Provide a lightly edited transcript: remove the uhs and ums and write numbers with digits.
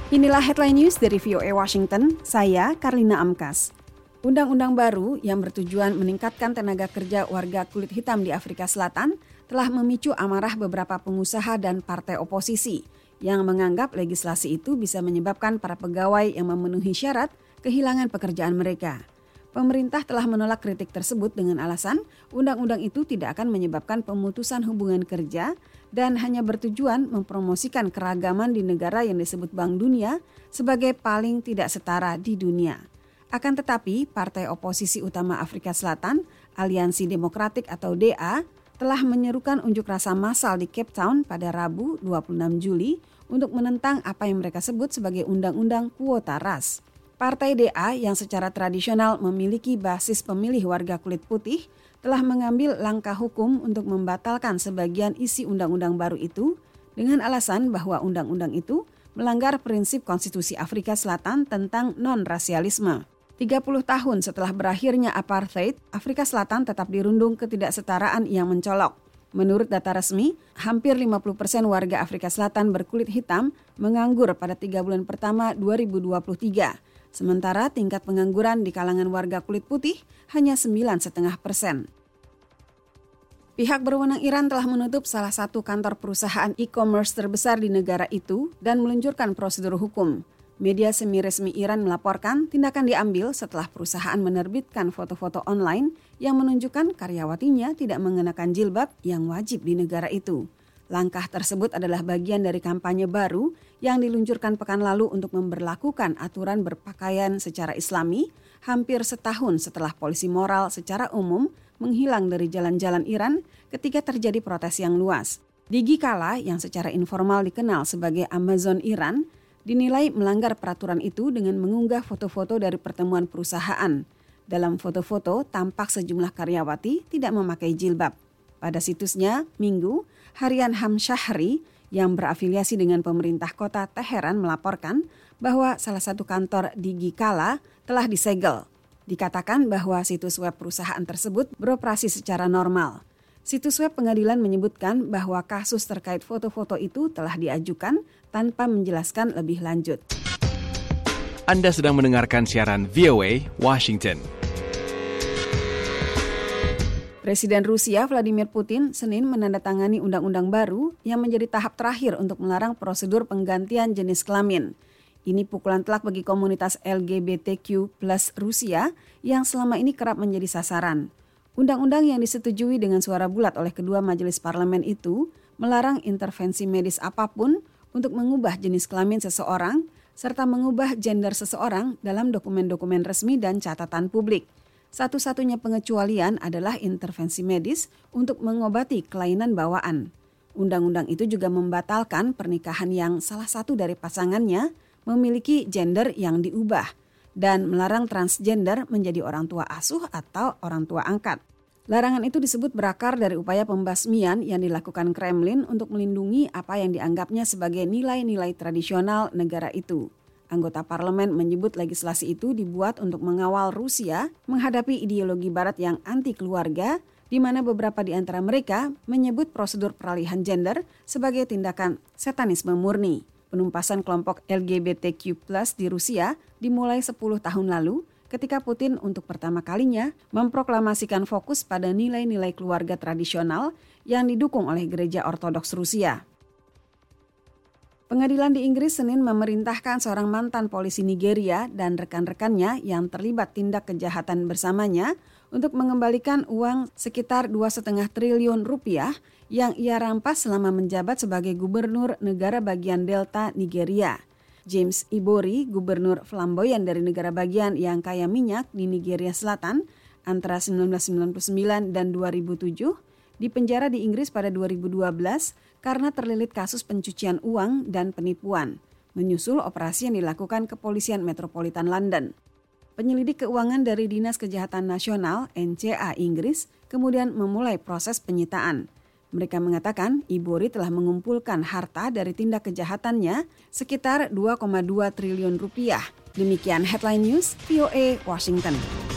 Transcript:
Inilah headline news dari VOA Washington, saya Karlina Amkas. Undang-undang baru yang bertujuan meningkatkan tenaga kerja warga kulit hitam di Afrika Selatan telah memicu amarah beberapa pengusaha dan partai oposisi yang menganggap legislasi itu bisa menyebabkan para pegawai yang memenuhi syarat kehilangan pekerjaan mereka. Pemerintah telah menolak kritik tersebut dengan alasan undang-undang itu tidak akan menyebabkan pemutusan hubungan kerja dan hanya bertujuan mempromosikan keragaman di negara yang disebut Bank Dunia sebagai paling tidak setara di dunia. Akan tetapi, partai oposisi utama Afrika Selatan, Aliansi Demokratik atau DA, telah menyerukan unjuk rasa massal di Cape Town pada Rabu 26 Juli untuk menentang apa yang mereka sebut sebagai undang-undang kuota ras. Partai DA yang secara tradisional memiliki basis pemilih warga kulit putih telah mengambil langkah hukum untuk membatalkan sebagian isi undang-undang baru itu dengan alasan bahwa undang-undang itu melanggar prinsip konstitusi Afrika Selatan tentang non-rasialisme. 30 tahun setelah berakhirnya apartheid, Afrika Selatan tetap dirundung ketidaksetaraan yang mencolok. Menurut data resmi, hampir 50% warga Afrika Selatan berkulit hitam menganggur pada 3 bulan pertama 2023. Sementara tingkat pengangguran di kalangan warga kulit putih hanya 9,5%. Pihak berwenang Iran telah menutup salah satu kantor perusahaan e-commerce terbesar di negara itu dan meluncurkan prosedur hukum. Media semi-resmi Iran melaporkan tindakan diambil setelah perusahaan menerbitkan foto-foto online yang menunjukkan karyawatinya tidak mengenakan jilbab yang wajib di negara itu. Langkah tersebut adalah bagian dari kampanye baru yang diluncurkan pekan lalu untuk memberlakukan aturan berpakaian secara Islami hampir setahun setelah polisi moral secara umum menghilang dari jalan-jalan Iran ketika terjadi protes yang luas. Digi Kala yang secara informal dikenal sebagai Amazon Iran dinilai melanggar peraturan itu dengan mengunggah foto-foto dari pertemuan perusahaan. Dalam foto-foto tampak sejumlah karyawati tidak memakai jilbab. Pada situsnya, Minggu, Harian Hamshahri yang berafiliasi dengan pemerintah kota Teheran melaporkan bahwa salah satu kantor Digi Kala telah disegel. Dikatakan bahwa situs web perusahaan tersebut beroperasi secara normal. Situs web pengadilan menyebutkan bahwa kasus terkait foto-foto itu telah diajukan tanpa menjelaskan lebih lanjut. Anda sedang mendengarkan siaran VOA Washington. Presiden Rusia Vladimir Putin Senin menandatangani undang-undang baru yang menjadi tahap terakhir untuk melarang prosedur penggantian jenis kelamin. Ini pukulan telak bagi komunitas LGBTQ+ Rusia yang selama ini kerap menjadi sasaran. Undang-undang yang disetujui dengan suara bulat oleh kedua majelis parlemen itu melarang intervensi medis apapun untuk mengubah jenis kelamin seseorang serta mengubah gender seseorang dalam dokumen-dokumen resmi dan catatan publik. Satu-satunya pengecualian adalah intervensi medis untuk mengobati kelainan bawaan. Undang-undang itu juga membatalkan pernikahan yang salah satu dari pasangannya memiliki gender yang diubah dan melarang transgender menjadi orang tua asuh atau orang tua angkat. Larangan itu disebut berakar dari upaya pembasmian yang dilakukan Kremlin untuk melindungi apa yang dianggapnya sebagai nilai-nilai tradisional negara itu. Anggota parlemen menyebut legislasi itu dibuat untuk mengawal Rusia menghadapi ideologi barat yang anti keluarga, di mana beberapa di antara mereka menyebut prosedur peralihan gender sebagai tindakan satanisme murni. Penumpasan kelompok LGBTQ+ di Rusia dimulai 10 tahun lalu ketika Putin untuk pertama kalinya memproklamasikan fokus pada nilai-nilai keluarga tradisional yang didukung oleh Gereja Ortodoks Rusia. Pengadilan di Inggris Senin memerintahkan seorang mantan polisi Nigeria dan rekan-rekannya yang terlibat tindak kejahatan bersamanya untuk mengembalikan uang sekitar 2,5 triliun rupiah yang ia rampas selama menjabat sebagai gubernur negara bagian Delta Nigeria. James Ibori, gubernur flamboyan dari negara bagian yang kaya minyak di Nigeria Selatan antara 1999 dan 2007, dipenjara di Inggris pada 2012 karena terlilit kasus pencucian uang dan penipuan, menyusul operasi yang dilakukan Kepolisian Metropolitan London. Penyelidik keuangan dari Dinas Kejahatan Nasional (NCA) Inggris kemudian memulai proses penyitaan. Mereka mengatakan Ibori telah mengumpulkan harta dari tindak kejahatannya sekitar 2,2 triliun rupiah. Demikian headline news VOA Washington.